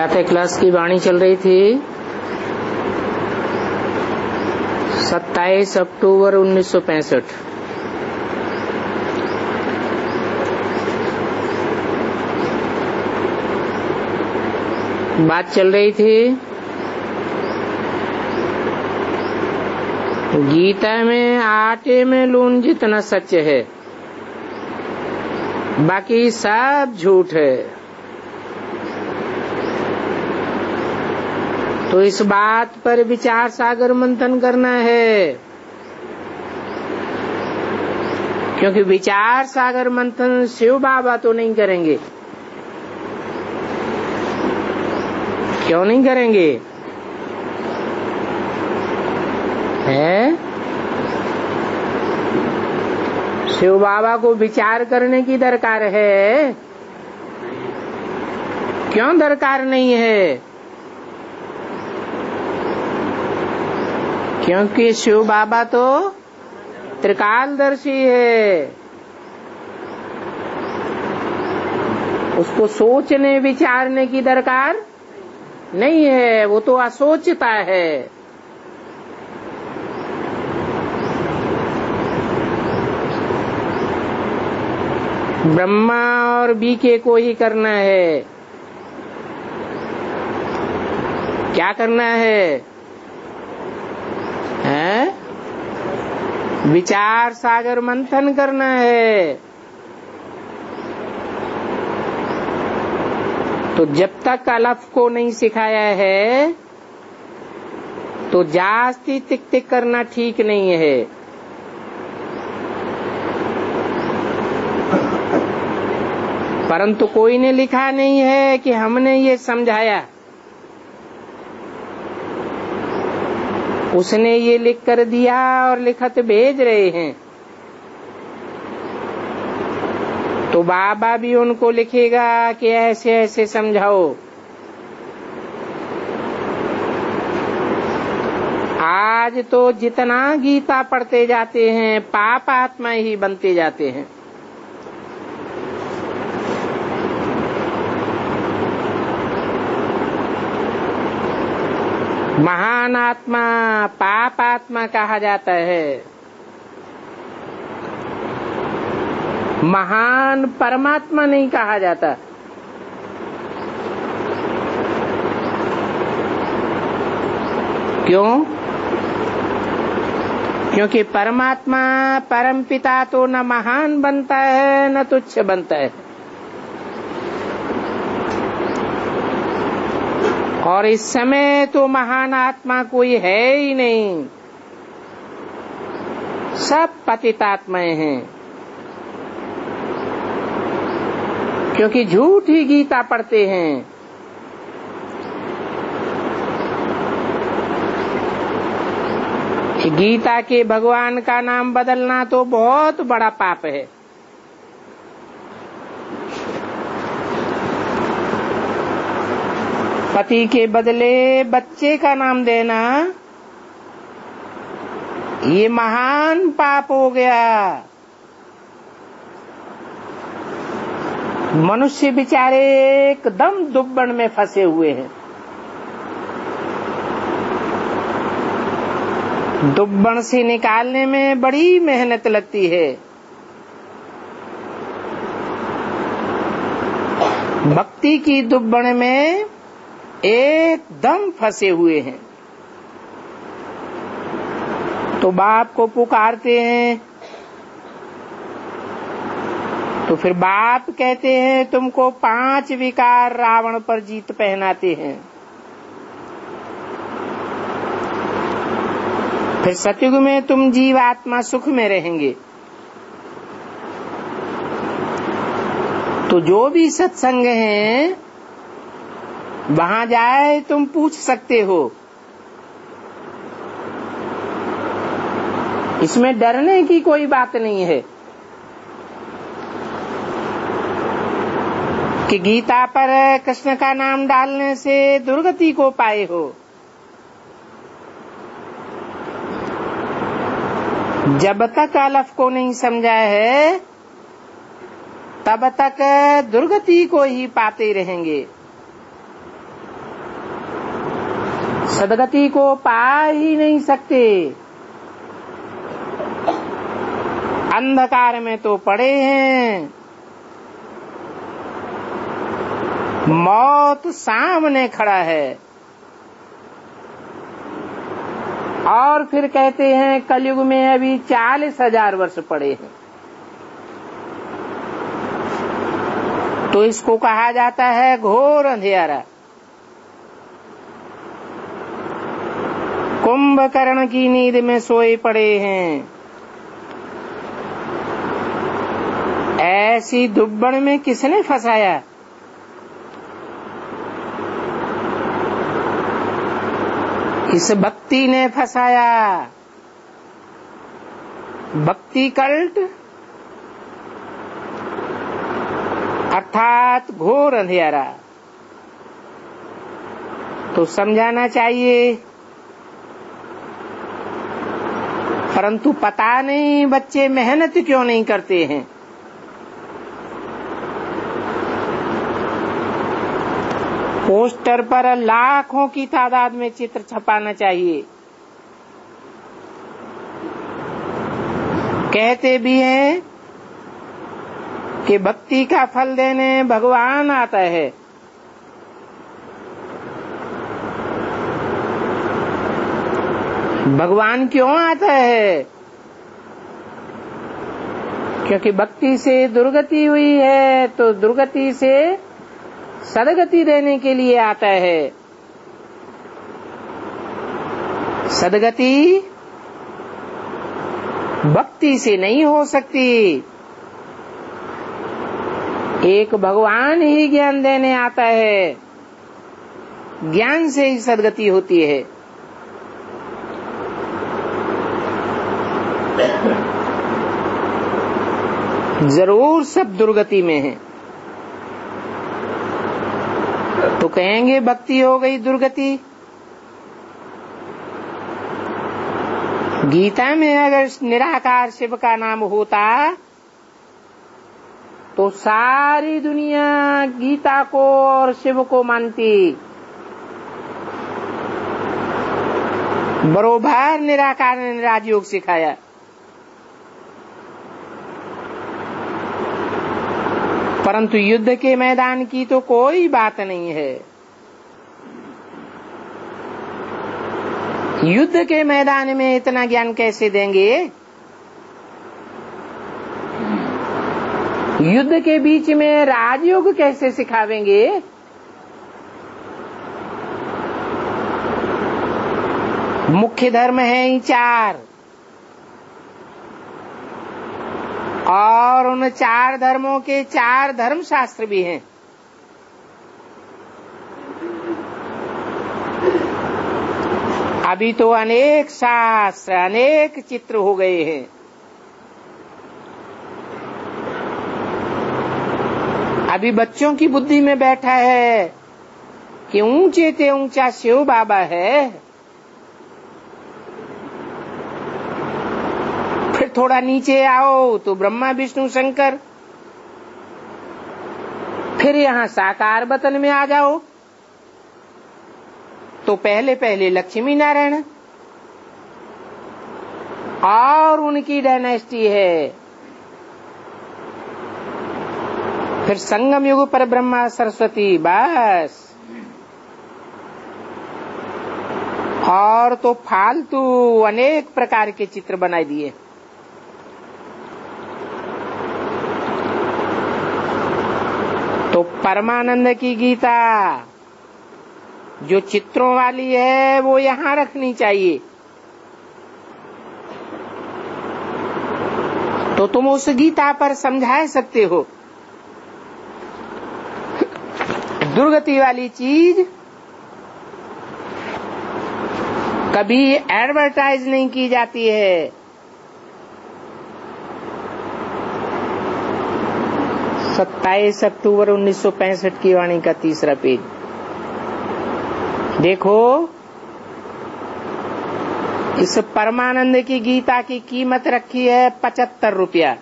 प्रातः क्लास की वाणी चल रही थी 27 अक्टूबर 1965। बात चल रही थी गीता में आटे में लून जितना सच है बाकी सब झूठ है। तो इस बात पर विचार सागर मंथन करना है, क्योंकि विचार सागर मंथन शिव बाबा तो नहीं करेंगे। क्यों नहीं करेंगे? है शिव बाबा को विचार करने की दरकार है? क्यों दरकार नहीं है? क्योंकि शिव बाबा तो त्रिकालदर्शी है। उसको सोचने विचारने की दरकार नहीं है, वो तो असोचता है। ब्रह्मा और बीके को ही करना है। क्या करना है? विचार सागर मंथन करना है। तो जब तक अलफ को नहीं सिखाया है तो जास्ती टिक टिक करना ठीक नहीं है। परंतु कोई ने लिखा नहीं है कि हमने ये समझाया। उसने ये लिख कर दिया और लिखत भेज रहे हैं, तो बाबा भी उनको लिखेगा कि ऐसे ऐसे समझाओ। आज तो जितना गीता पढ़ते जाते हैं पाप आत्मा ही बनते जाते हैं। महान आत्मा पाप आत्मा कहा जाता है। महान परमात्मा नहीं कहा जाता। क्यों? क्योंकि परमात्मा परम पिता तो न महान बनता है न तुच्छ बनता है। और इस समय तो महान आत्मा कोई है ही नहीं, सब पतितात्माएं हैं। क्योंकि झूठ ही गीता पढ़ते हैं। गीता के भगवान का नाम बदलना तो बहुत बड़ा पाप है। पति के बदले बच्चे का नाम देना ये महान पाप हो गया। मनुष्य बेचारे एकदम दुब्बन में फंसे हुए हैं। दुब्बन से निकालने में बड़ी मेहनत लगती है। भक्ति की दुब्बन में एकदम फंसे हुए हैं। तो बाप को पुकारते हैं तो फिर बाप कहते हैं तुमको 5 विकार रावण पर जीत पहनाते हैं। फिर सतयुग में तुम जीवात्मा सुख में रहेंगे। तो जो भी सत्संग है वहां जाए तुम पूछ सकते हो। इसमें डरने की कोई बात नहीं है कि गीता पर कृष्ण का नाम डालने से दुर्गति को पाए हो। जब तक अलफ को नहीं समझा है तब तक दुर्गति को ही पाते रहेंगे। सदगति को पा ही नहीं सकते। अंधकार में तो पड़े हैं, मौत सामने खड़ा है, और फिर कहते हैं कलयुग में अभी 40,000 वर्ष पड़े हैं। तो इसको कहा जाता है घोर अंधेरा। कुंभकर्ण की नींद में सोए पड़े हैं। ऐसी दुब्बड़ में किसने फंसाया? इस भक्ति ने फंसाया। भक्ति कल्ट अर्थात घोर अंधेरा। तो समझाना चाहिए, परंतु पता नहीं बच्चे मेहनत क्यों नहीं करते हैं। पोस्टर पर लाखों की तादाद में चित्र छपाना चाहिए। कहते भी हैं कि भक्ति का फल देने भगवान आता है। भगवान क्यों आता है? क्योंकि भक्ति से दुर्गति हुई है, तो दुर्गति से सदगति देने के लिए आता है। सदगति भक्ति से नहीं हो सकती। एक भगवान ही ज्ञान देने आता है, ज्ञान से ही सदगति होती है। जरूर सब दुर्गति में है, तो कहेंगे भक्ति हो गई दुर्गति। गीता में अगर निराकार शिव का नाम होता तो सारी दुनिया गीता को और शिव को मानती। बरोबर निराकार ने राजयोग सिखाया। परंतु युद्ध के मैदान की तो कोई बात नहीं है। युद्ध के मैदान में इतना ज्ञान कैसे देंगे? युद्ध के बीच में राजयोग कैसे सिखावेंगे? मुख्य धर्म है ही 4, और उन 4 धर्मों के 4 धर्म शास्त्र भी हैं। अभी तो अनेक शास्त्र, अनेक चित्र हो गए हैं। अभी बच्चों की बुद्धि में बैठा है कि ऊंचे ते ऊंचा शिव बाबा है, फिर थोड़ा नीचे आओ तो ब्रह्मा विष्णु शंकर, फिर यहाँ साकार वतन में आ जाओ तो पहले पहले लक्ष्मी नारायण और उनकी डायनेस्टी है। फिर संगम युग पर ब्रह्मा सरस्वती, बस। और तो फालतू अनेक प्रकार के चित्र बनाए दिए। तो परमानंद की गीता जो चित्रों वाली है वो यहाँ रखनी चाहिए। तो तुम उस गीता पर समझा सकते हो। दुर्गति वाली चीज कभी एडवर्टाइज नहीं की जाती है। सत्ताईस अक्टूबर 1965 की वाणी का 3रा पेज देखो। इस परमानंद की गीता की कीमत रखी है 75 रुपया।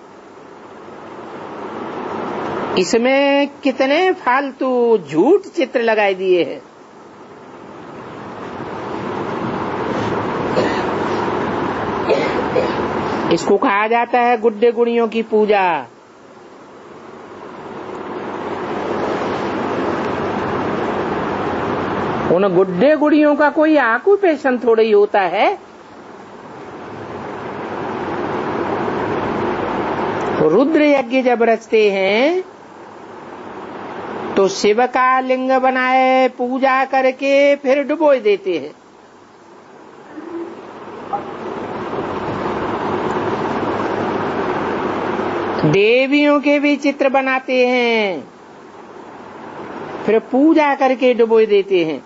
इसमें कितने फालतू झूठ चित्र लगाए दिए हैं। इसको कहा जाता है गुड्डे गुड़ियों की पूजा। उन गुड्डे गुड़ियों का कोई ऑक्यूपेशन थोड़ा ही होता है। रुद्र यज्ञ जब रचते हैं तो शिव का लिंग बनाए पूजा करके फिर डुबो देते हैं। देवियों के भी चित्र बनाते हैं, फिर पूजा करके डुबो देते हैं।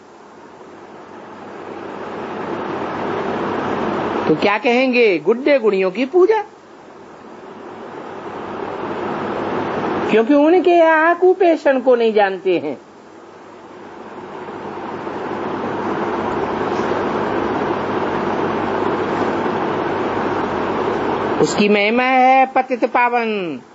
तो क्या कहेंगे? गुड्डे गुड़ियों की पूजा। क्योंकि उनके ऑक्यूपेशन को नहीं जानते हैं। उसकी महिमा है पतित पावन।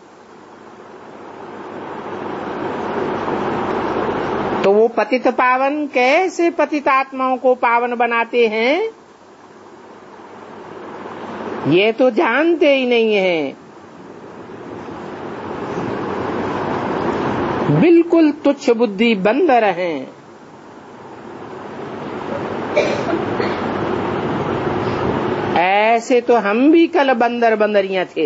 तो वो पतित पावन कैसे पतित आत्माओं को पावन बनाते हैं, ये तो जानते ही नहीं है। बिल्कुल तुच्छ बुद्धि बंदर हैं। ऐसे तो हम भी कल बंदर बंदरियां थे।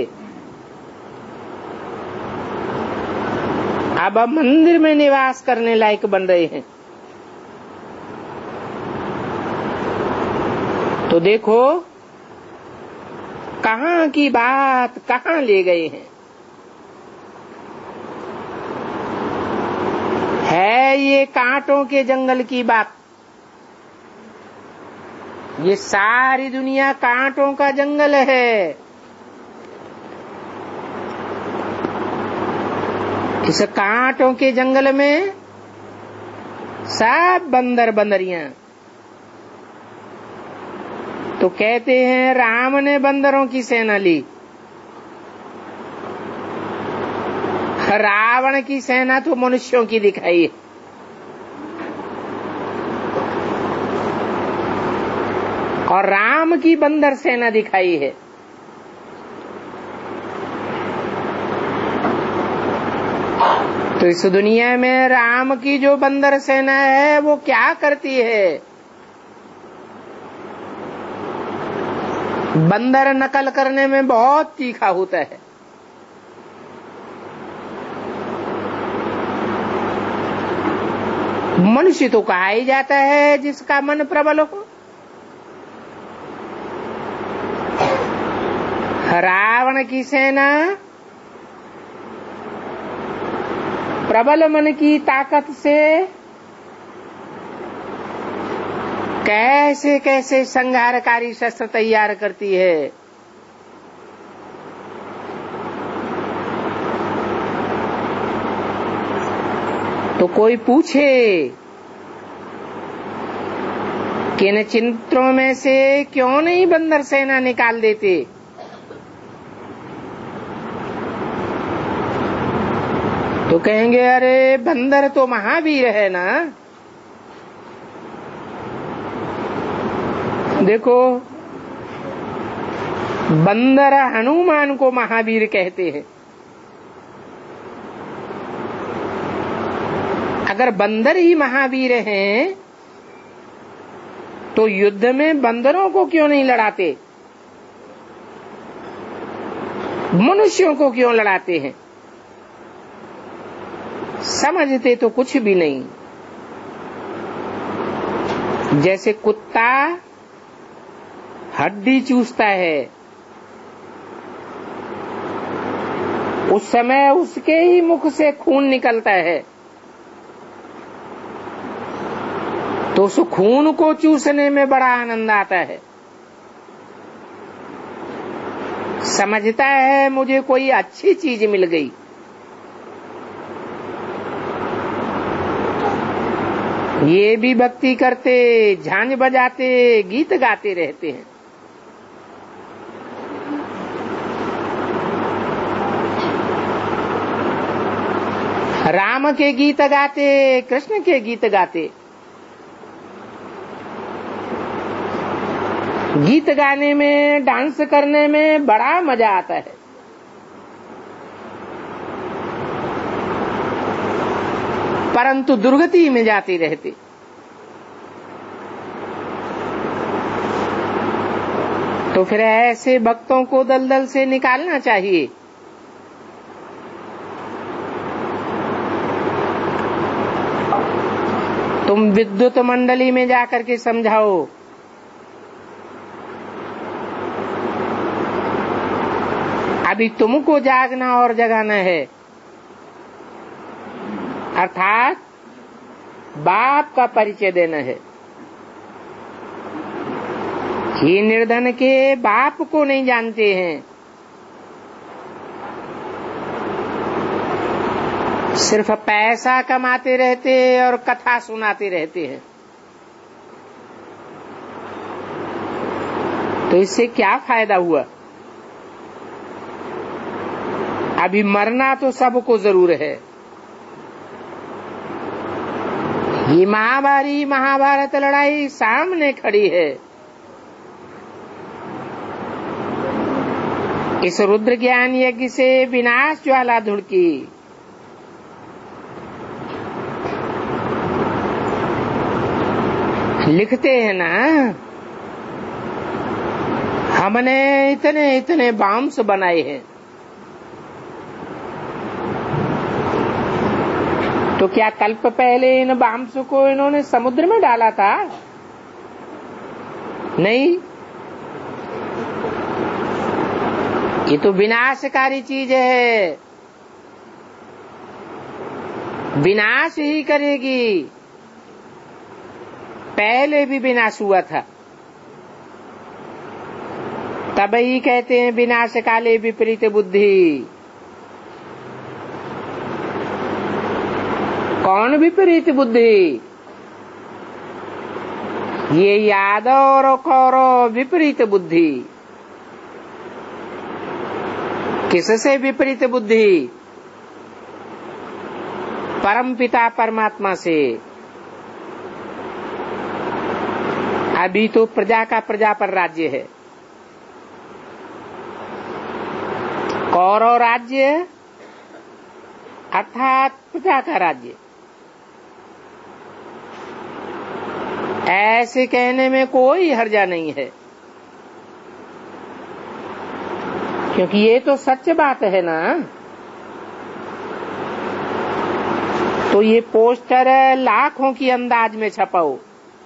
अब मंदिर में निवास करने लायक बन रहे हैं। तो देखो कहां की बात कहां ले गए हैं। है ये कांटों के जंगल की बात। ये सारी दुनिया कांटों का जंगल है। इस कांटों के जंगल में सब बंदर बंदरियां। तो कहते हैं राम ने बंदरों की सेना ली, रावण की सेना तो मनुष्यों की दिखाई। और राम की बंदर सेना दिखाई है। तो इस दुनिया में राम की जो बंदर सेना है वो क्या करती है? बंदर नकल करने में बहुत तीखा होता है। मनुष्य तो कहा ही जाता है जिसका मन प्रबल हो। रावण की सेना प्रबल मन की ताकत से कैसे कैसे संहारकारी शस्त्र तैयार करती है। तो कोई पूछे कि इन चित्रों में से क्यों नहीं बंदर सेना निकाल देते? तो कहेंगे अरे बंदर तो महावीर है ना। देखो बंदर हनुमान को महावीर कहते हैं। अगर बंदर ही महावीर हैं तो युद्ध में बंदरों को क्यों नहीं लड़ाते? मनुष्यों को क्यों लड़ाते हैं? समझते तो कुछ भी नहीं। जैसे कुत्ता हड्डी चूसता है, उस समय उसके ही मुख से खून निकलता है, तो उस खून को चूसने में बड़ा आनंद आता है। समझता है मुझे कोई अच्छी चीज मिल गई। ये भी भक्ति करते, झांझ बजाते, गीत गाते रहते हैं। राम के गीत गाते, कृष्ण के गीत गाते। गीत गाने में, डांस करने में बड़ा मजा आता है। परंतु दुर्गति में जाते रहते। तो फिर ऐसे भक्तों को दलदल से निकालना चाहिए। तुम विद्युत मंडली में जाकर के समझाओ, अभी तुमको जागना और जगाना है, अर्थात बाप का परिचय देना है। ये निर्धन के बाप को नहीं जानते हैं, सिर्फ पैसा कमाते रहते और कथा सुनाते रहते हैं। तो इससे क्या फायदा हुआ? अभी मरना तो सबको जरूर है। ये महाभारी महाभारत लड़ाई सामने खड़ी है। इस रुद्र ज्ञान यज्ञ से विनाश ज्वाला धुड़की। लिखते हैं ना, हमने इतने इतने बाम्स बनाए हैं। तो क्या कल्प पहले इन बाम्स को इन्होंने समुद्र में डाला था? नहीं, ये तो विनाशकारी चीज है, विनाश ही करेगी। पहले भी विनाश हुआ था, तब ही कहते हैं विनाश काले विपरीत बुद्धि। कौन विपरीत बुद्धि? ये यादव और कौरव विपरीत बुद्धि। किससे विपरीत बुद्धि? परमपिता परमात्मा से। अभी तो प्रजा का प्रजा पर राज्य है। कौरव राज्य अर्थात प्रजा का राज्य। ऐसे कहने में कोई हर्जा नहीं है, क्योंकि ये तो सच बात है ना। तो ये पोस्टर लाखों की अंदाज में छपाओ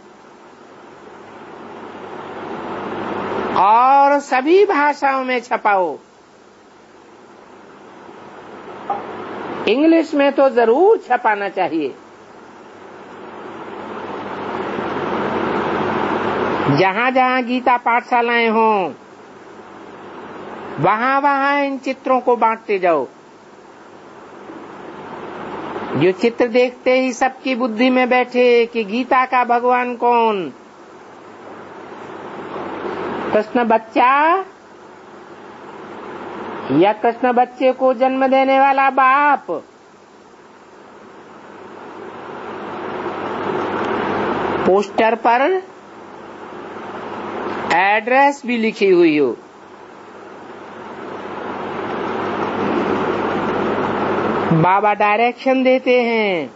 और सभी भाषाओं में छपाओ। इंग्लिश में तो जरूर छपाना चाहिए। जहां जहां गीता पाठशालाएं हों, वहां वहां इन चित्रों को बांटते जाओ। जो चित्र देखते ही सबकी बुद्धि में बैठे कि गीता का भगवान कौन? कृष्ण बच्चा या कृष्ण बच्चे को जन्म देने वाला बाप? पोस्टर पर एड्रेस भी लिखी हुई हो। बाबा डायरेक्शन देते हैं,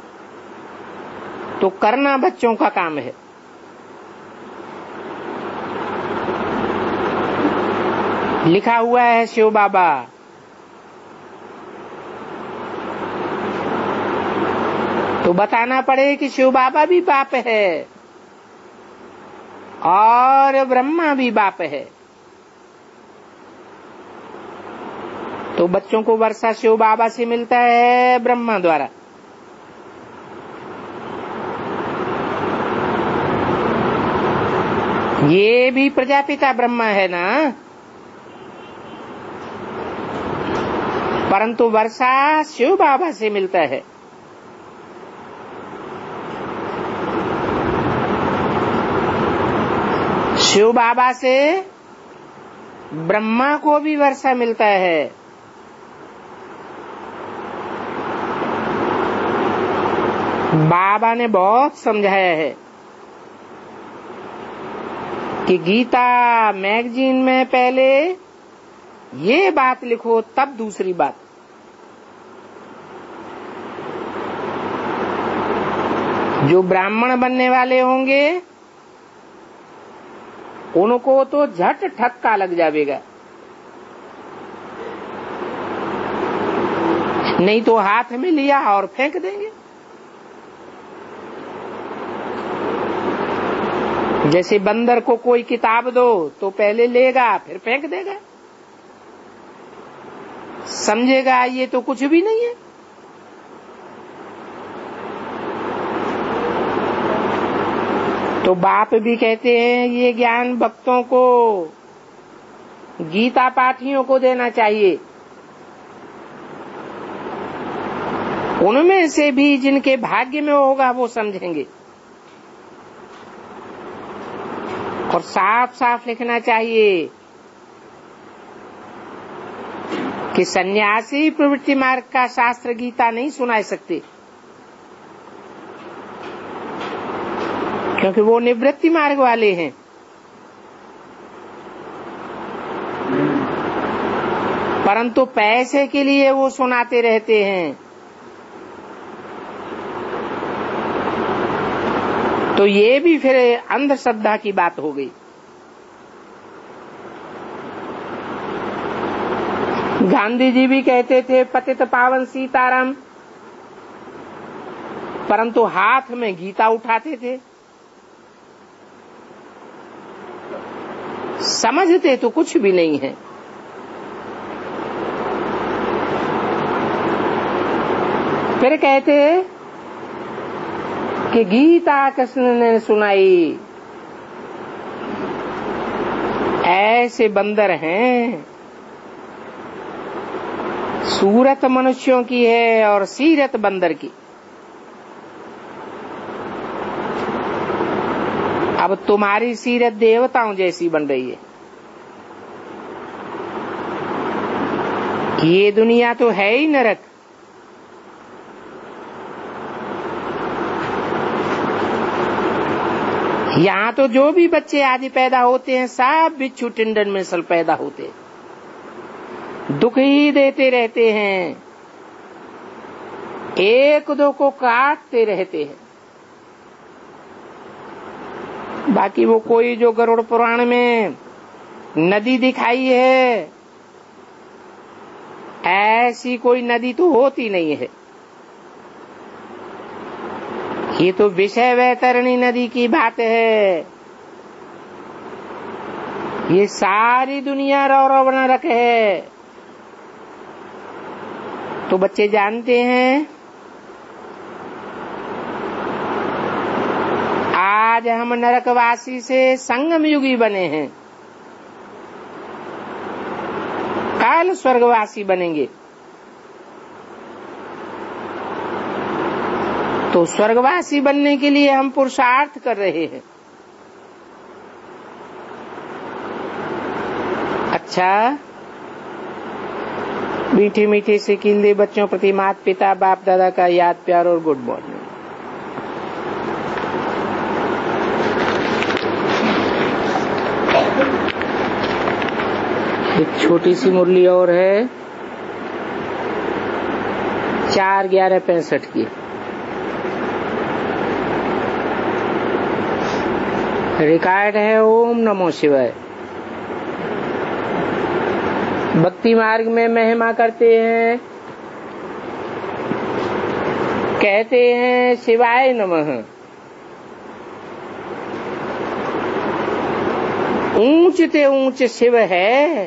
तो करना बच्चों का काम है। लिखा हुआ है शिव बाबा, तो बताना पड़े कि शिव बाबा भी बाप है और ब्रह्मा भी बाप है। तो बच्चों को वर्षा शिव बाबा से मिलता है, ब्रह्मा द्वारा। ये भी प्रजापिता ब्रह्मा है ना, परंतु वर्षा शिव बाबा से मिलता है। शिव बाबा से ब्रह्मा को भी वर्षा मिलता है। बाबा ने बहुत समझाया है कि गीता मैगजीन में पहले ये बात लिखो तब दूसरी बात। जो ब्राह्मण बनने वाले होंगे उनको तो झट ठक्का लग जाएगा, नहीं तो हाथ में लिया और फेंक देंगे। जैसे बंदर को कोई किताब दो तो पहले लेगा फिर फेंक देगा, समझेगा ये तो कुछ भी नहीं है। तो बाप भी कहते हैं ये ज्ञान भक्तों को, गीता पाठियों को देना चाहिए। उनमें से भी जिनके भाग्य में होगा वो समझेंगे। और साफ साफ लिखना चाहिए कि सन्यासी प्रवृत्ति मार्ग का शास्त्र गीता नहीं सुना सकते, क्योंकि वो निवृत्ति मार्ग वाले हैं। परंतु पैसे के लिए वो सुनाते रहते हैं। तो ये भी फिर अंधश्रद्धा की बात हो गई। गांधी जी भी कहते थे पतित पावन सीताराम, परंतु हाथ में गीता उठाते थे। समझते तो कुछ भी नहीं है। फिर कहते कि गीता कृष्ण ने सुनाई। ऐसे बंदर हैं, सूरत मनुष्यों की है और सीरत बंदर की। अब तुम्हारी सीरत देवताओं जैसी बन रही है। ये दुनिया तो है ही नरक। यहाँ तो जो भी बच्चे आदि पैदा होते हैं सब बिच्छू टिंडन में सल पैदा होते हैं, दुख ही देते रहते हैं, एक दो को काटते रहते हैं। बाकी वो कोई जो गरुड़ पुराण में नदी दिखाई है, ऐसी कोई नदी तो होती नहीं है। ये तो विषय वैतरणी नदी की बात है। ये सारी दुनिया रौरव नरक है। तो बच्चे जानते हैं आज हम नरकवासी से संगम युगी बने हैं, कल स्वर्गवासी बनेंगे। तो स्वर्गवासी बनने के लिए हम पुरुषार्थ कर रहे हैं। अच्छा, मीठी मीठी से कील बच्चों प्रति माता पिता बाप दादा का याद प्यार और गुड मॉर्निंग। एक छोटी सी मुरली और है 4/11/65 की। रिकॉर्ड है ओम नमो शिवाय। भक्ति मार्ग में महिमा करते हैं, कहते हैं शिवाय नमः। ऊंचते ऊंच शिव है,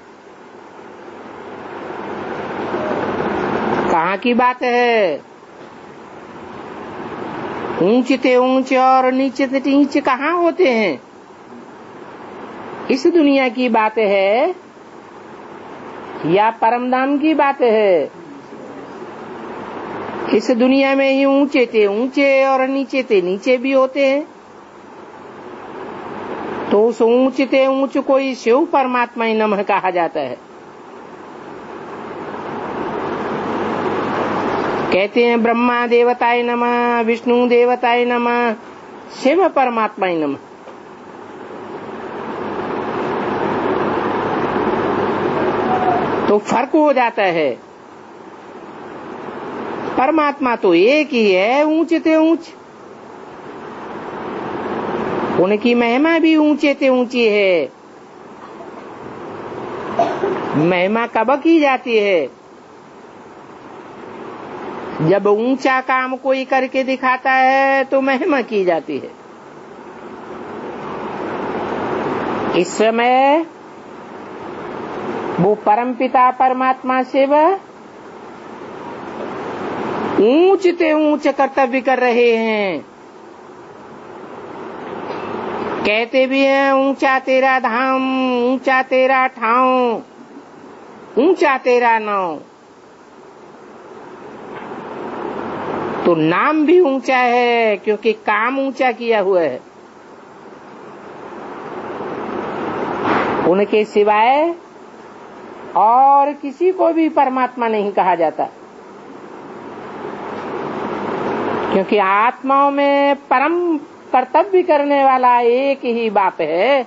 कहाँ की बात है? ऊंचते ऊंचे और नीचे से नीचे कहाँ होते हैं? इस दुनिया की बात है या परमधाम की बात है? इस दुनिया में ही ऊंचे थे ऊंचे और नीचे थे नीचे भी होते हैं। तो उस ऊंचते ऊंच को ही शिव परमात्मा ही नमः कहा जाता है। कहते हैं ब्रह्मा देवताय नमः, विष्णु देवताय नमः, शिव परमात्मा ही नमः। तो फर्क हो जाता है। परमात्मा तो एक ही है, ऊंचे ते ऊंच, उनकी महिमा भी ऊंचे ते ऊंची है। महिमा कब की जाती है? जब ऊंचा काम कोई करके दिखाता है तो महिमा की जाती है। इस समय वो परमपिता परमात्मा से वह ऊंच ते ऊंच कर्तव्य कर रहे हैं। कहते भी हैं ऊंचा तेरा धाम, ऊंचा तेरा ठाव, ऊंचा तेरा नाव। तो नाम भी ऊंचा है क्योंकि काम ऊंचा किया हुआ है। उनके सिवाय और किसी को भी परमात्मा नहीं कहा जाता, क्योंकि आत्माओं में परम कर्तव्य करने वाला एक ही बाप है।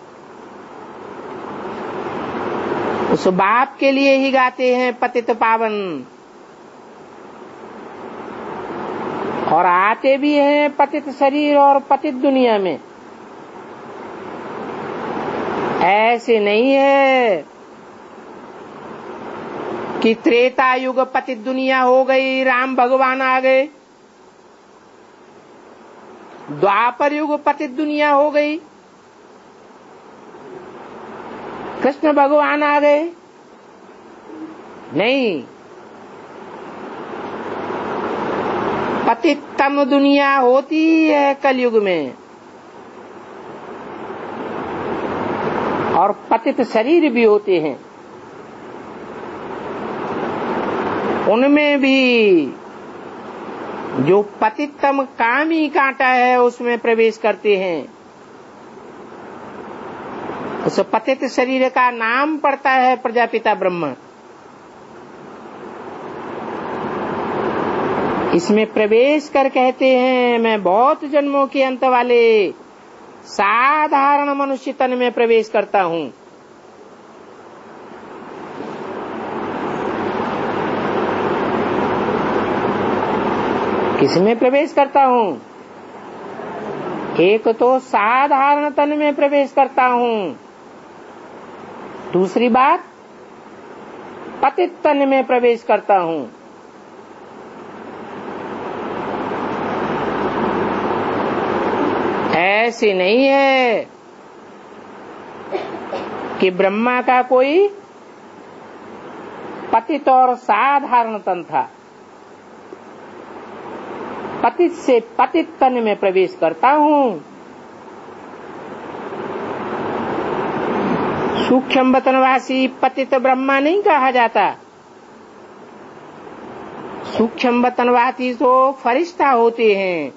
उस बाप के लिए ही गाते हैं पतित पावन, और आते भी हैं पतित शरीर और पतित दुनिया में। ऐसे नहीं है कि त्रेता युग पतित दुनिया हो गई, राम भगवान आ गए, द्वापर युग पतित दुनिया हो गई, कृष्ण भगवान आ गए। नहीं, पतितम दुनिया होती है कलयुग में, और पतित शरीर भी होते हैं। उनमें भी जो पतितम कामी कांटा है उसमें प्रवेश करते हैं। उस पतित शरीर का नाम पड़ता है प्रजापिता ब्रह्मा। इसमें प्रवेश कर कहते हैं मैं बहुत जन्मों के अंत वाले साधारण मनुष्य तन में प्रवेश करता हूं। किसमें प्रवेश करता हूं? एक तो साधारण तन में प्रवेश करता हूं, दूसरी बात पतित तन में प्रवेश करता हूं। ऐसे नहीं है कि ब्रह्मा का कोई पतित और साधारण तन था। पतित से पतित तन में प्रवेश करता हूं। सूक्ष्म वतनवासी पतित ब्रह्मा नहीं कहा जाता। सूक्ष्म वतनवासी तो फरिश्ता होते हैं।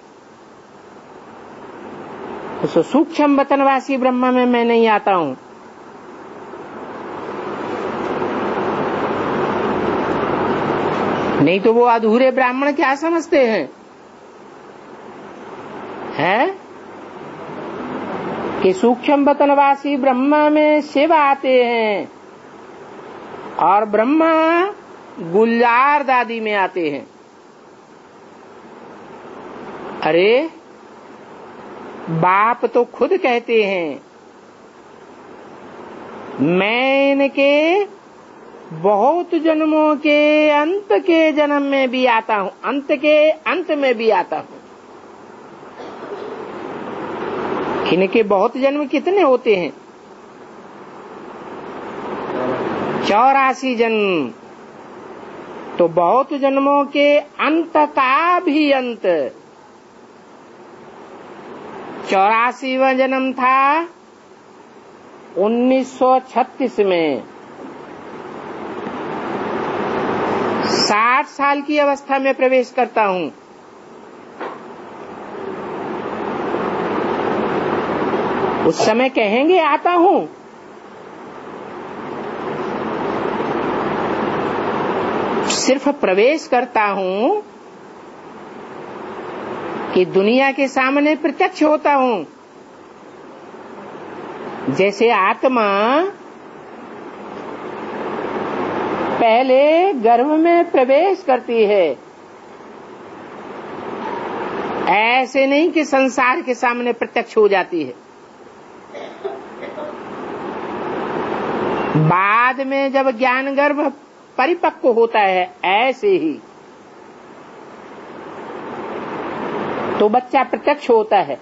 उस सूक्ष्म वतनवासी ब्रह्मा में मैं नहीं आता हूं। नहीं तो वो अधूरे ब्राह्मण क्या समझते हैं कि सूक्ष्म वतनवासी ब्रह्मा में शिव आते हैं और ब्रह्मा गुलजार दादी में आते हैं। अरे बाप तो खुद कहते हैं मैं इनके बहुत जन्मों के अंत के जन्म में भी आता हूं, अंत के अंत में भी आता हूं। इनके बहुत जन्म कितने होते हैं? 84 जन्म। तो बहुत जन्मों के अंत का भी अंत 84वां जन्म था 1936 में। 60 साल की अवस्था में प्रवेश करता हूं। उस समय कहेंगे आता हूं। सिर्फ प्रवेश करता हूं कि दुनिया के सामने प्रत्यक्ष होता हूं। जैसे आत्मा पहले गर्भ में प्रवेश करती है। ऐसे नहीं कि संसार के सामने प्रत्यक्ष हो जाती है। बाद में जब ज्ञान गर्भ परिपक्व होता है, ऐसे ही तो बच्चा प्रत्यक्ष होता है।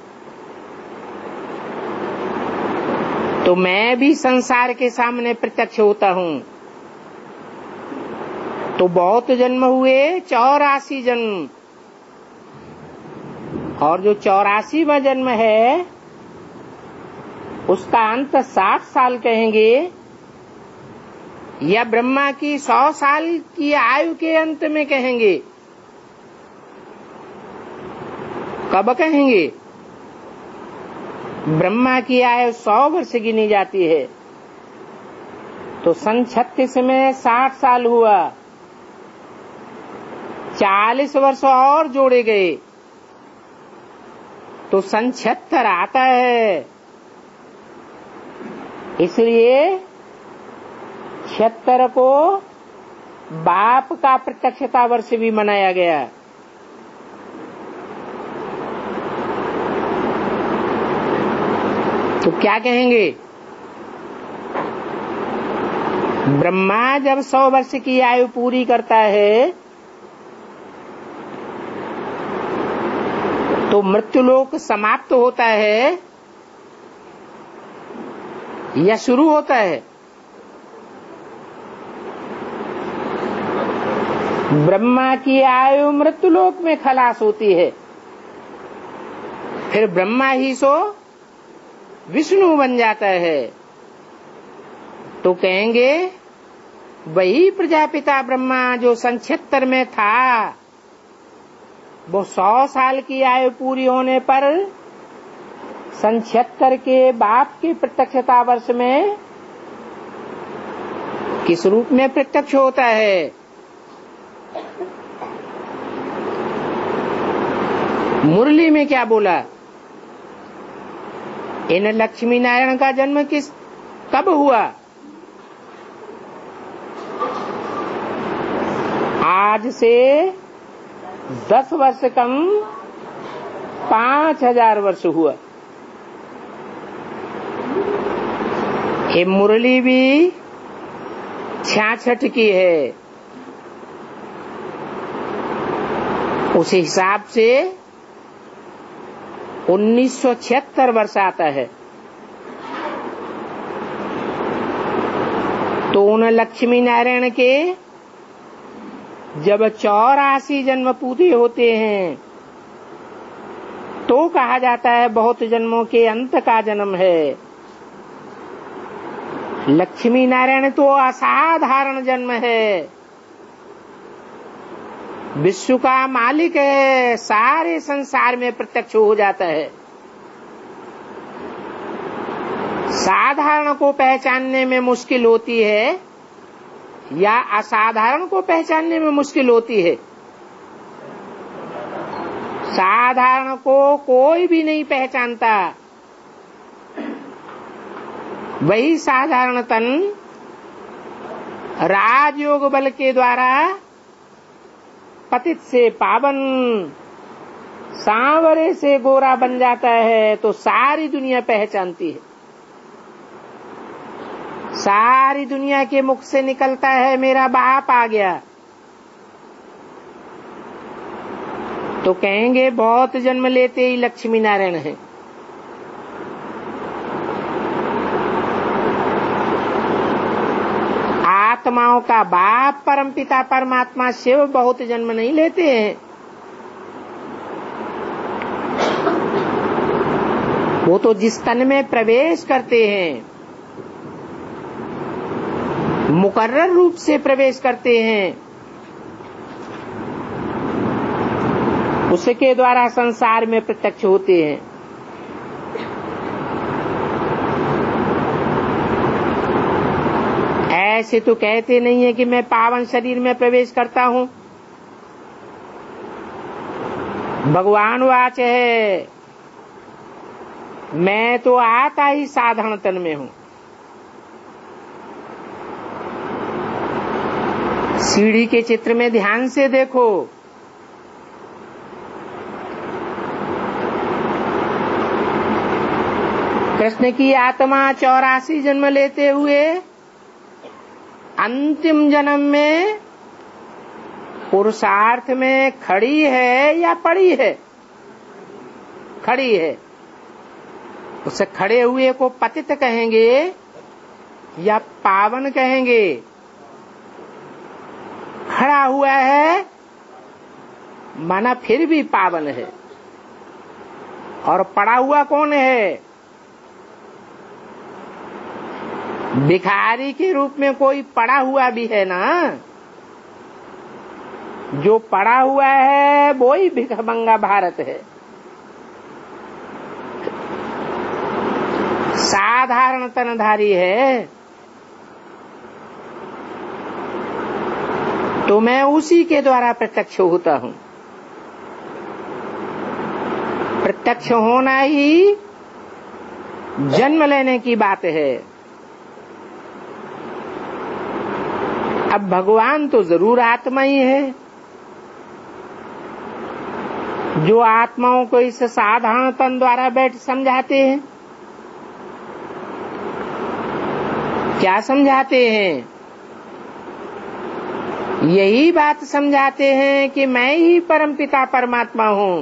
तो मैं भी संसार के सामने प्रत्यक्ष होता हूँ। तो बहुत जन्म हुए, 84 जन्म, और जो 84वां जन्म है उसका अंत 60 साल कहेंगे, या ब्रह्मा की 100 साल की आयु के अंत में कहेंगे। कब कहेंगे? ब्रह्मा की आयु 100 वर्ष गिनी जाती है, तो सन 36 में 60 साल हुआ, 40 वर्ष और जोड़े गए तो सन 76 आता है। इसलिए 76 को बाप का प्रत्यक्षता वर्ष भी मनाया गया। तो क्या कहेंगे? ब्रह्मा जब 100 वर्ष की आयु पूरी करता है तो मृत्युलोक समाप्त होता है या शुरू होता है? ब्रह्मा की आयु मृत्युलोक में खलास होती है, फिर ब्रह्मा ही सो विष्णु बन जाता है। तो कहेंगे वही प्रजापिता ब्रह्मा जो सन 76 में था, वो 100 साल की आयु पूरी होने पर सन 76 के बाप के प्रत्यक्षता वर्ष में किस रूप में प्रत्यक्ष होता है? मुरली में क्या बोला? इन लक्ष्मी नारायण का जन्म कब हुआ? आज से 10 वर्ष कम 5000 वर्ष हुआ। ये मुरली भी 66 की है। उस हिसाब से 1976 वर्ष आता है। तो उन लक्ष्मी नारायण के जब 84 जन्म पूरे होते हैं तो कहा जाता है बहुत जन्मों के अंत का जन्म है। लक्ष्मी नारायण तो असाधारण जन्म है, विश्व का मालिक है, सारे संसार में प्रत्यक्ष हो जाता है। साधारण को पहचानने में मुश्किल होती है या असाधारण को पहचानने में मुश्किल होती है? साधारण को कोई भी नहीं पहचानता, वही साधारण तन राजयोग बल के द्वारा पतित से पावन, सांवरे से गोरा बन जाता है तो सारी दुनिया पहचानती है। सारी दुनिया के मुख से निकलता है मेरा बाप आ गया, तो कहेंगे बहुत जन्म लेते ही लक्ष्मी नारायण है। आत्माओं का बाप परमपिता परमात्मा शिव बहुत जन्म नहीं लेते हैं। वो तो जिस तन में प्रवेश करते हैं, मुकर्रर रूप से प्रवेश करते हैं, उसके द्वारा संसार में प्रत्यक्ष होते हैं। ऐसे तो कहते नहीं है कि मैं पावन शरीर में प्रवेश करता हूँ। भगवान वाच है, मैं तो आता ही साधारण तन में हूँ। सीढ़ी के चित्र में ध्यान से देखो, कृष्ण की आत्मा 84 जन्म लेते हुए अंतिम जन्म में पुरुषार्थ में खड़ी है या पड़ी है? खड़ी है। उसे खड़े हुए को पतित कहेंगे या पावन कहेंगे? खड़ा हुआ है माना फिर भी पावन है। और पड़ा हुआ कौन है? भिखारी के रूप में कोई पड़ा हुआ भी है ना। जो पड़ा हुआ है वो ही भिखमंगा भारत है। साधारण तनधारी है तो मैं उसी के द्वारा प्रत्यक्ष होता हूँ। प्रत्यक्ष होना ही जन्म लेने की बात है। अब भगवान तो जरूर आत्मा ही है। जो आत्माओं को इस साधारण तन द्वारा बैठ समझाते हैं, क्या समझाते हैं? यही बात समझाते हैं कि मैं ही परमपिता परमात्मा हूँ।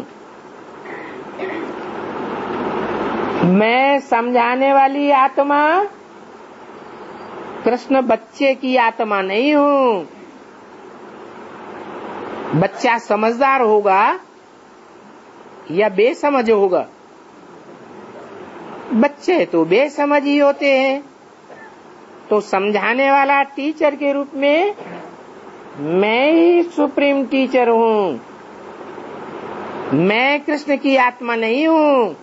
मैं समझाने वाली आत्मा कृष्ण बच्चे की आत्मा नहीं हूँ। बच्चा समझदार होगा या बेसमझ होगा? बच्चे तो बेसमझ ही होते हैं। तो समझाने वाला टीचर के रूप में मैं ही सुप्रीम टीचर हूँ। मैं कृष्ण की आत्मा नहीं हूँ,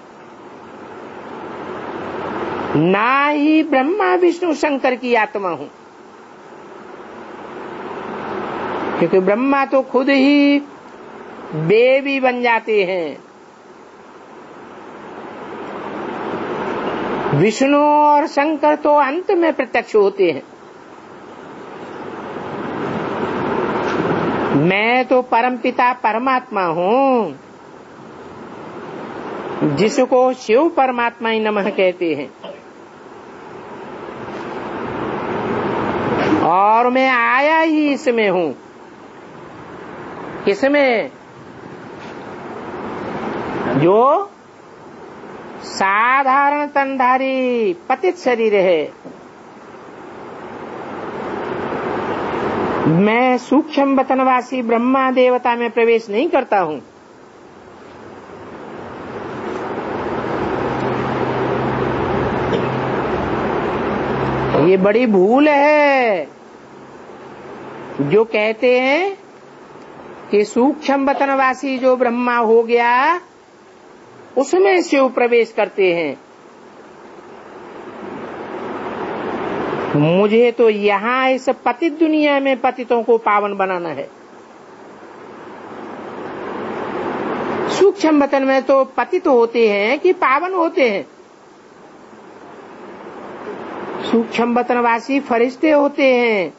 ना ही ब्रह्मा विष्णु शंकर की आत्मा हूँ। क्योंकि ब्रह्मा तो खुद ही बेबी बन जाते हैं। विष्णु और शंकर तो अंत में प्रत्यक्ष होते हैं। मैं तो परमपिता परमात्मा हूँ, जिसको शिव परमात्मा ही नमः कहते हैं। और मैं आया ही इसमें हूँ। किसमें? जो साधारण तनधारी पतित शरीर है। मैं सूक्ष्म वतनवासी ब्रह्मा देवता में प्रवेश नहीं करता हूँ। ये बड़ी भूल है जो कहते हैं कि सूक्ष्म वतनवासी जो ब्रह्मा हो गया उसमें शिव प्रवेश करते हैं। मुझे तो यहाँ इस पतित दुनिया में पतितों को पावन बनाना है। सूक्ष्म वतन में तो पतित होते हैं कि पावन होते हैं? सूक्ष्म वतनवासी फरिश्ते होते हैं।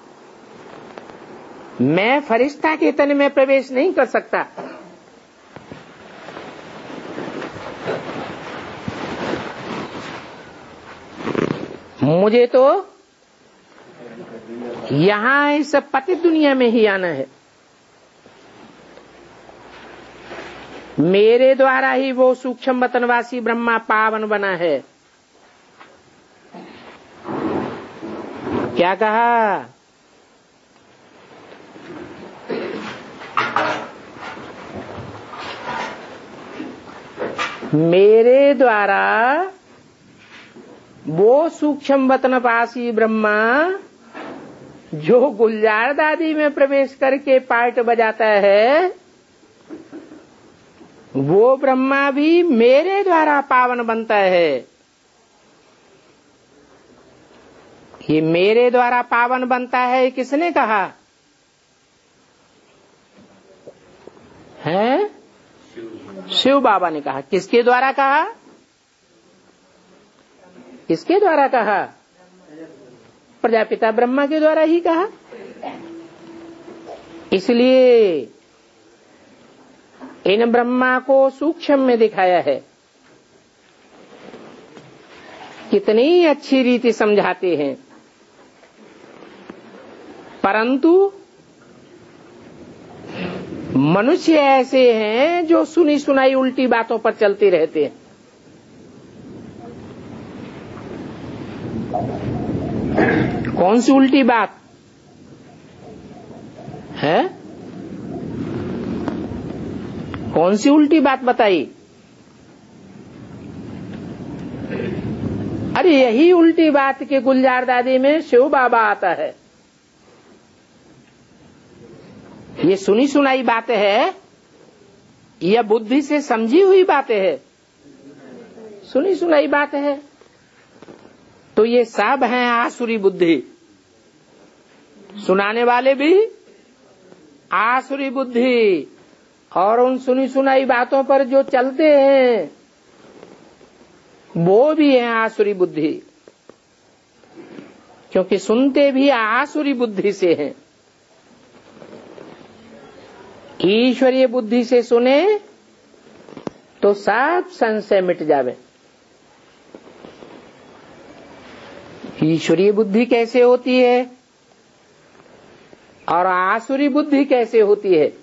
मैं फरिश्ता के तन में प्रवेश नहीं कर सकता। मुझे तो यहाँ इस पतित दुनिया में ही आना है। मेरे द्वारा ही वो सूक्ष्म वतनवासी ब्रह्मा पावन बना है। क्या कहा? मेरे द्वारा वो सूक्ष्म वतनवासी ब्रह्मा जो गुलजार दादी में प्रवेश करके पार्ट बजाता है, वो ब्रह्मा भी मेरे द्वारा पावन बनता है। ये मेरे द्वारा पावन बनता है, किसने कहा है? शिव बाबा ने कहा। किसके द्वारा कहा? किसके द्वारा कहा? प्रजापिता ब्रह्मा के द्वारा ही कहा। इसलिए इन ब्रह्मा को सूक्ष्म में दिखाया है। कितनी अच्छी रीति समझाते हैं, परंतु मनुष्य ऐसे हैं जो सुनी सुनाई उल्टी बातों पर चलते रहते हैं। कौन सी उल्टी बात है? कौन सी उल्टी बात बताई? अरे यही उल्टी बात के गुलजार दादी में शिव बाबा आता है। ये सुनी सुनाई बातें है या बुद्धि से समझी हुई बातें है? सुनी सुनाई बात है। तो ये सब हैं आसुरी बुद्धि। सुनाने वाले भी आसुरी बुद्धि, और उन सुनी सुनाई बातों पर जो चलते हैं वो भी है आसुरी बुद्धि, क्योंकि सुनते भी आसुरी बुद्धि से हैं। ईश्वरीय बुद्धि से सुने तो सब संशय मिट जावे। ईश्वरीय बुद्धि कैसे होती है और आसुरी बुद्धि कैसे होती है?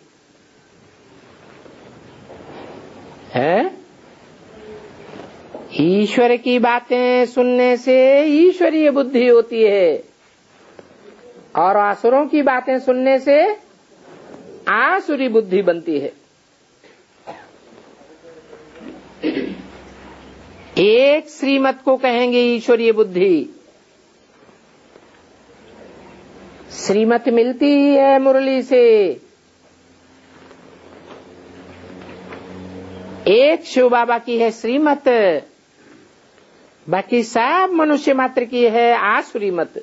ईश्वर की बातें सुनने से ईश्वरीय बुद्धि होती है, और आसुरों की बातें सुनने से आसुरी बुद्धि बनती है। एक श्रीमत को कहेंगे ईश्वरीय बुद्धि। श्रीमत मिलती ही है मुरली से। एक शिव बाबा की है श्रीमत, बाकी सब मनुष्य मात्र की है आसुरी मत।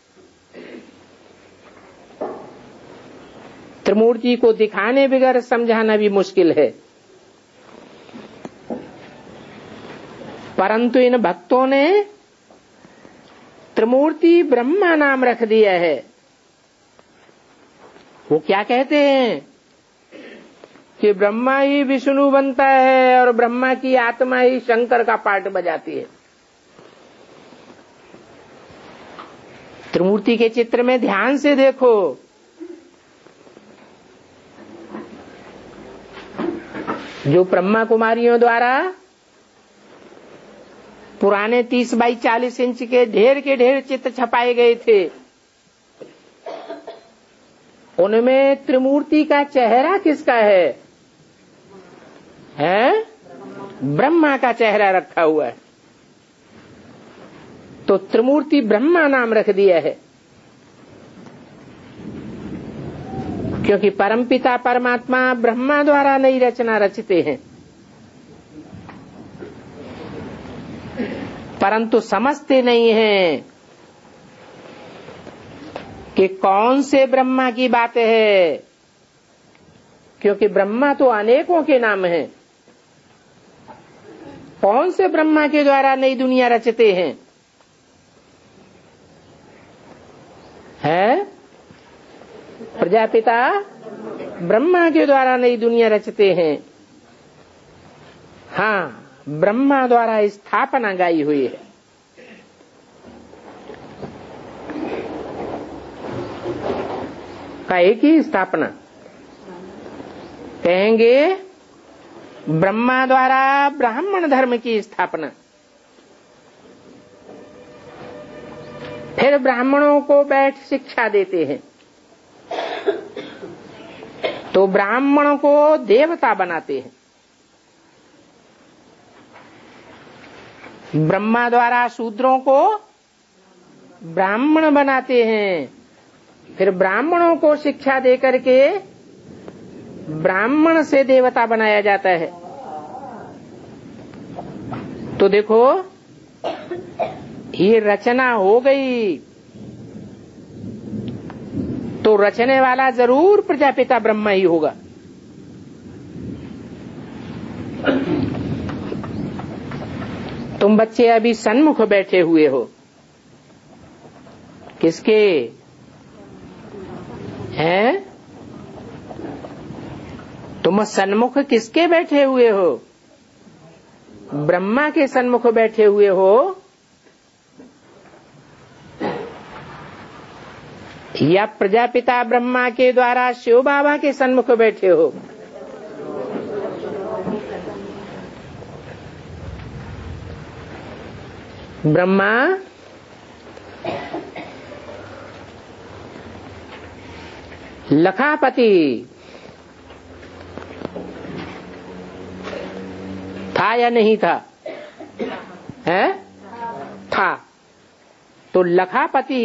त्रिमूर्ति को दिखाने बगैर समझाना भी मुश्किल है, परंतु इन भक्तों ने त्रिमूर्ति ब्रह्मा नाम रख दिया है। वो क्या कहते हैं कि ब्रह्मा ही विष्णु बनता है और ब्रह्मा की आत्मा ही शंकर का पार्ट बजाती है। त्रिमूर्ति के चित्र में ध्यान से देखो, जो ब्रह्मा कुमारियों द्वारा पुराने 30 बाई 40 इंच के ढेर चित्र छपाए गए थे, उनमें त्रिमूर्ति का चेहरा किसका है? ब्रह्मा का चेहरा रखा हुआ है। तो त्रिमूर्ति ब्रह्मा नाम रख दिया है, क्योंकि परमपिता परमात्मा ब्रह्मा द्वारा नई रचना रचते हैं, परंतु समझते नहीं हैं कि कौन से ब्रह्मा की बात है, क्योंकि ब्रह्मा तो अनेकों के नाम हैं। कौन से ब्रह्मा के द्वारा नई दुनिया रचते हैं? प्रजापिता ब्रह्मा के द्वारा नई दुनिया रचते हैं। हाँ, ब्रह्मा द्वारा स्थापना गाई हुई है। काहे की स्थापना? कहेंगे ब्रह्मा द्वारा ब्राह्मण धर्म की स्थापना। फिर ब्राह्मणों को बैठ शिक्षा देते हैं, तो ब्राह्मणों को देवता बनाते हैं। ब्रह्मा द्वारा शूद्रों को ब्राह्मण बनाते हैं, फिर ब्राह्मणों को शिक्षा देकर के ब्राह्मण से देवता बनाया जाता है। तो देखो, ये रचना हो गई, तो रचने वाला जरूर प्रजापिता ब्रह्मा ही होगा। तुम बच्चे अभी सन्मुख बैठे हुए हो, किसके हैं? तुम सन्मुख किसके बैठे हुए हो? ब्रह्मा के सन्मुख बैठे हुए हो या प्रजापिता ब्रह्मा के द्वारा शिव बाबा के सन्मुख बैठे हो? ब्रह्मा लखापति था या नहीं था? है? था। तो लखापति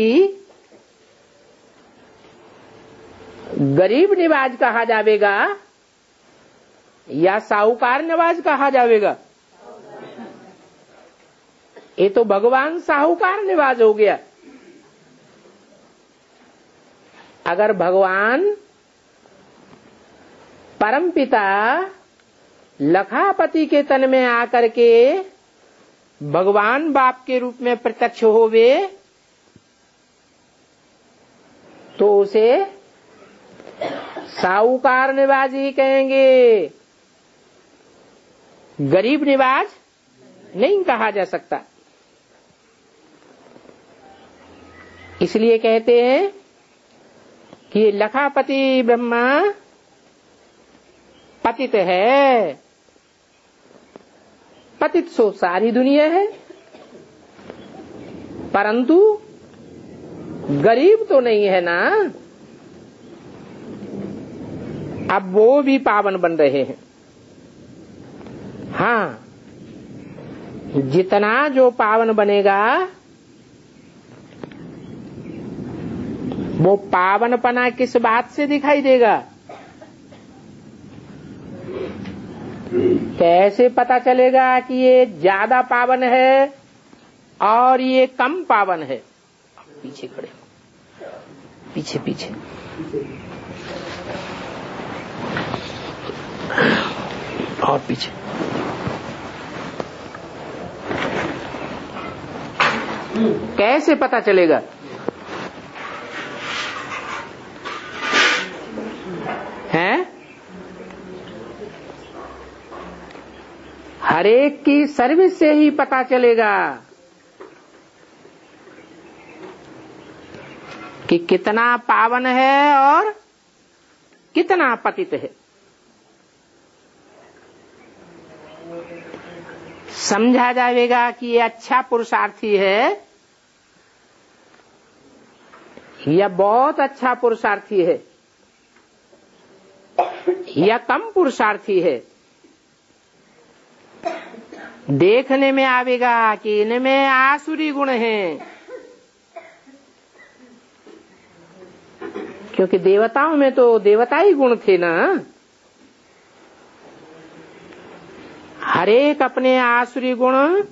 गरीब निवाज कहा जावेगा या साहूकार निवाज कहा जावेगा? ये तो भगवान साहूकार निवाज हो गया। अगर भगवान परमपिता लखापति के तन में आकर के भगवान बाप के रूप में प्रत्यक्ष होवे तो उसे साहूकार निवाज ही कहेंगे, गरीब निवाज नहीं कहा जा सकता। इसलिए कहते हैं कि लखापति ब्रह्मा पतित है। पतित सो सारी दुनिया है, परंतु गरीब तो नहीं है ना। अब वो भी पावन बन रहे हैं। हाँ, जितना जो पावन बनेगा वो पावनपना किस बात से दिखाई देगा? कैसे पता चलेगा कि ये ज्यादा पावन है और ये कम पावन है? पीछे खड़े, पीछे पीछे। और पीछे। कैसे पता चलेगा? हैं? हरेक की सर्विस से ही पता चलेगा कि कितना पावन है और कितना पतित है। समझा जाएगा कि ये अच्छा पुरुषार्थी है या बहुत अच्छा पुरुषार्थी है या कम पुरुषार्थी है। देखने में आवेगा कि इनमें आसुरी गुण हैं, क्योंकि देवताओं में तो देवताई गुण थे ना। हरेक अपने आसुरी गुण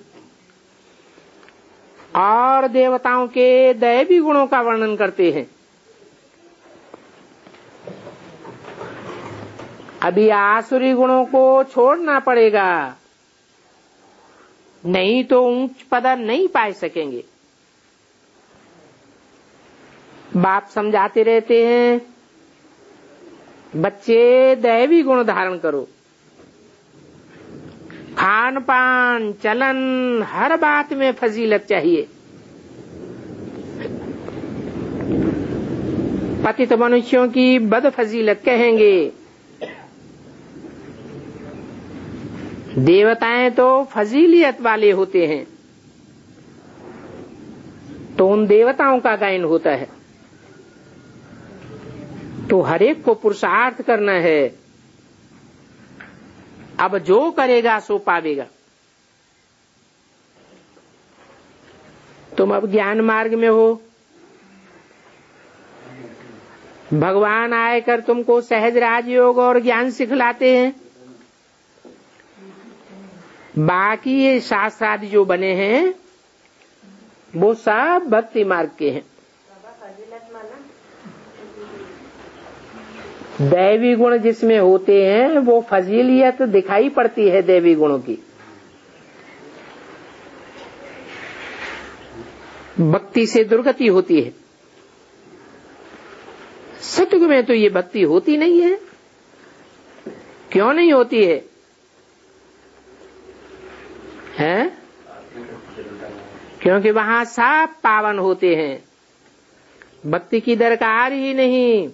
और देवताओं के दैवी गुणों का वर्णन करते हैं। अभी आसुरी गुणों को छोड़ना पड़ेगा, नहीं तो ऊंच पद नहीं पा सकेंगे। बाप समझाते रहते हैं, बच्चे दैवी गुण धारण करो। खान पान चलन हर बात में फजीलत चाहिए। पतित मनुष्यों की बद फजीलत कहेंगे। देवताएं तो फजीलियत वाले होते हैं, तो उन देवताओं का गायन होता है। तो हरेक को पुरुषार्थ करना है। अब जो करेगा सो पावेगा। तुम अब ज्ञान मार्ग में हो, भगवान आकर तुमको सहज राजयोग और ज्ञान सिखलाते हैं। बाकी ये शास्त्र आदि जो बने हैं वो सब भक्ति मार्ग के हैं। दैवी गुण जिसमें होते हैं वो फजीलियत दिखाई पड़ती है दैवी गुणों की। भक्ति से दुर्गति होती है। सतयुग में तो ये भक्ति होती नहीं है। क्यों नहीं होती है? हैं? क्योंकि वहां सब पावन होते हैं, भक्ति की दरकार ही नहीं,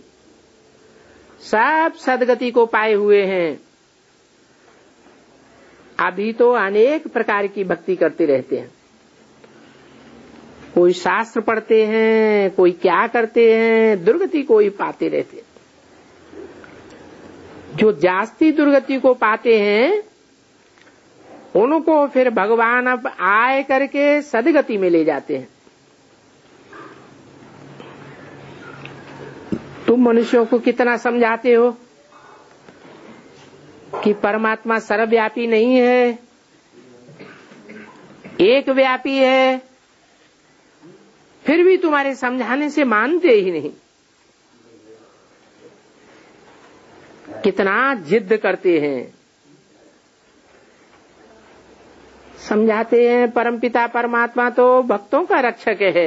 सब सदगति को पाए हुए हैं। अभी तो अनेक प्रकार की भक्ति करते रहते हैं, कोई शास्त्र पढ़ते हैं, कोई क्या करते हैं, दुर्गति को ही पाते रहते हैं। जो जास्ती दुर्गति को पाते हैं उनको फिर भगवान अब आए करके सदगति में ले जाते हैं। तुम मनुष्यों को कितना समझाते हो कि परमात्मा सर्वव्यापी नहीं है, एक व्यापी है, फिर भी तुम्हारे समझाने से मानते ही नहीं। कितना जिद करते हैं, समझाते हैं परमपिता परमात्मा तो भक्तों का रक्षक है,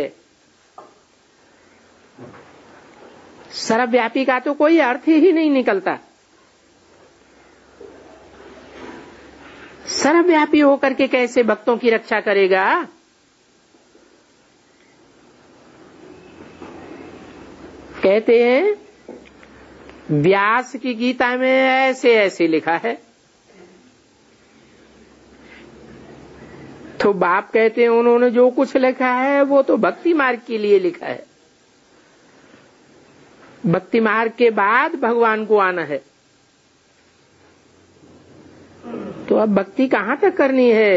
सर्वव्यापी का तो कोई अर्थ ही नहीं निकलता। सर्वव्यापी होकर के कैसे भक्तों की रक्षा करेगा? कहते हैं व्यास की गीता में ऐसे ऐसे लिखा है, तो बाप कहते हैं उन्होंने जो कुछ लिखा है वो तो भक्ति मार्ग के लिए लिखा है, भक्ति मार्ग के बाद भगवान को आना है। तो अब भक्ति कहाँ तक करनी है?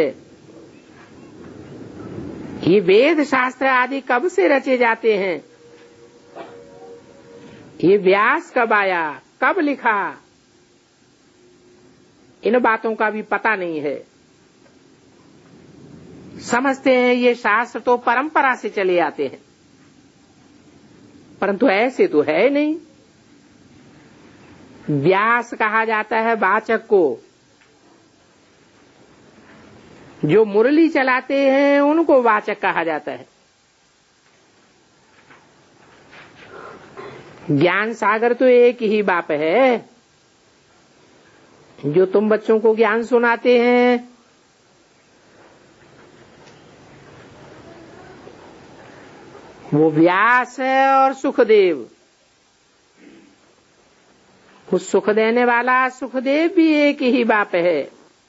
ये वेद शास्त्र आदि कब से रचे जाते हैं? ये व्यास कब आया, कब लिखा, इन बातों का भी पता नहीं है। समझते हैं ये शास्त्र तो परंपरा से चले आते हैं, परंतु ऐसे तो है नहीं। व्यास कहा जाता है वाचक को, जो मुरली चलाते हैं उनको वाचक कहा जाता है। ज्ञान सागर तो एक ही बाप है, जो तुम बच्चों को ज्ञान सुनाते हैं वो व्यास है और सुखदेव, उस सुख देने वाला सुखदेव भी एक ही बाप है।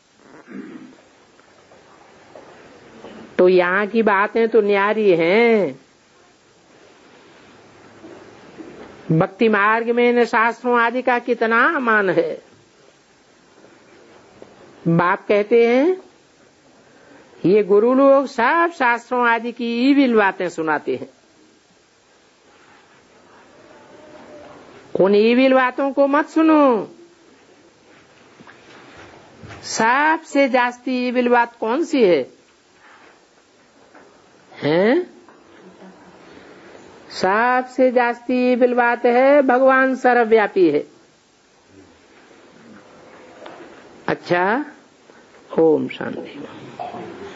तो यहाँ की बातें तो न्यारी हैं। भक्ति मार्ग में इन शास्त्रों आदि का कितना मान है। बाप कहते हैं ये गुरु लोग सब शास्त्रों आदि की ईविल बातें सुनाते हैं, उन ईविल बातों को मत सुनो। सबसे जास्ती ईविल बात कौन सी है? हैं? सबसे जास्ती ईविल बात है भगवान सर्वव्यापी है। अच्छा, ओम शांति।